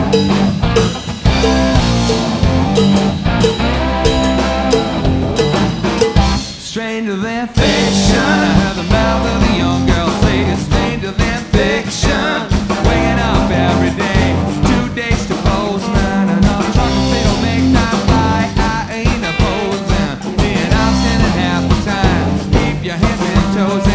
Stranger than fiction. I heard the mouth of the young girl say it's stranger than fiction. Waking up every day, 2 days to Bozeman. Another truck if they don't make time fly. I ain't opposing being out standing half the time. Keep your hands and toes